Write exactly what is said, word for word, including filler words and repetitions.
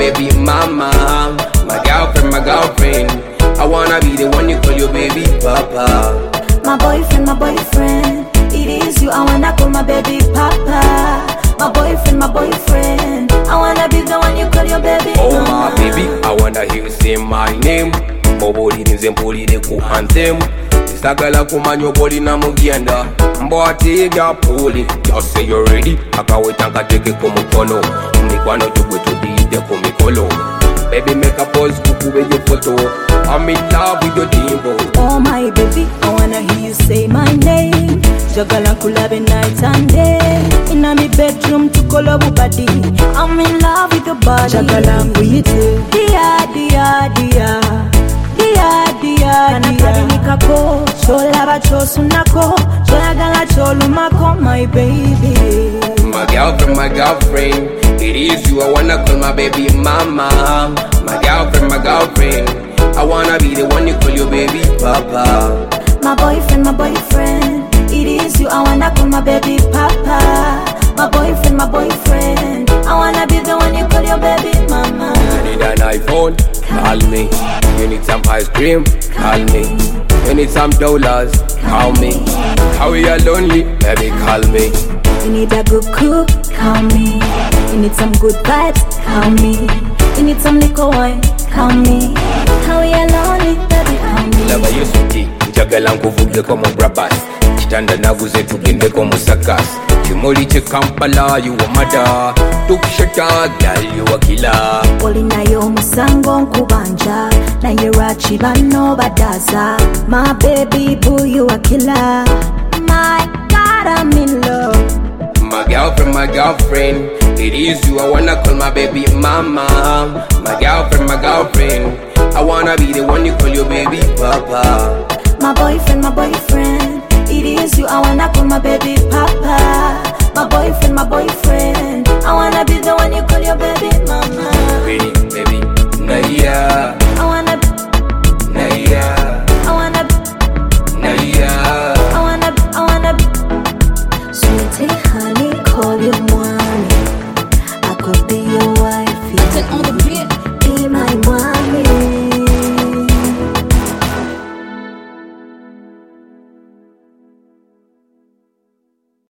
baby mama. My girlfriend, my girlfriend. I wanna be the one you call your baby papa. My boyfriend, my boyfriend. It is you I wanna call my baby papa. My boyfriend, my boyfriend. I wanna be the one you call your baby Oh mama. my baby, I wanna hear you say my name. Boboli nzempoli de ku anthem. Sagala kumanyo body na mugienda. Mbwati ya poli. Just say you're ready. Akaweta nkateke kumukono. Mnikwano tugwe tudide kumikolo. Baby make a pose kuku with your photo. I'm in love with your dimbo. Oh my baby, I wanna hear you say my name. Jagala kulabe night and day. In my bedroom to call body. I'm in love with your body. Jagala kuyitu. Dia dia dia. Dia dia dia. Nikako. Chola ba chosunako. Jagala cholumako my baby. My girlfriend, my girlfriend. It is you I wanna call my baby mama. My girlfriend, my girlfriend. I wanna be the one you call your baby papa. My boyfriend, my boyfriend. It is you I wanna call my baby papa. My boyfriend, my boyfriend. I wanna be the one you call your baby mama. You need an iPhone? Call me. You need some ice cream? Call me. You need some dollars? Call me. How are you lonely? Baby, call me. You need a good cook? Call me. You need some good vibes? Call me. You need some liquor wine? Call me. How are you lonely? Baby, call me. Lava you sweetie. Njagala nkuvuge komo brabas. Kitanda naguze tugende komo sakas. Kimoli che Kampala, you a mother. Tukishata, girl, you a killer. Olina yo musango nkubanja. Na yerachi bano badaza. My baby boo, you a killer. My God, I'm in love. My girlfriend, my girlfriend. It is you I wanna call my baby mama. My girlfriend, my girlfriend. I wanna be the one you call your baby papa. My boyfriend, my boyfriend. It is you I wanna call my baby papa. My boyfriend, my boyfriend.